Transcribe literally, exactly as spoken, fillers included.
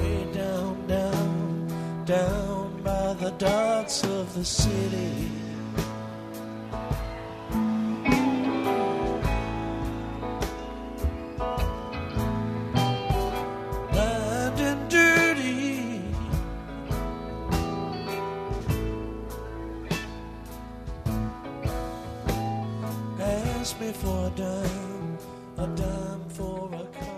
way down, down, down by the docks of the city. Blind and dirty, ask me for a dime, a dime for a car.